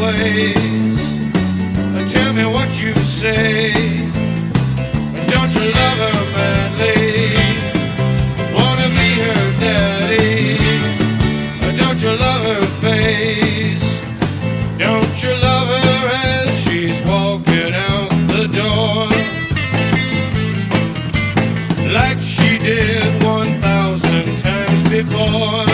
place. Tell me what you say. Don't you love her madly? Wanna be her daddy? Don't you love her face? Don't you love her as she's walking out the door? Like she did 1,000 times before.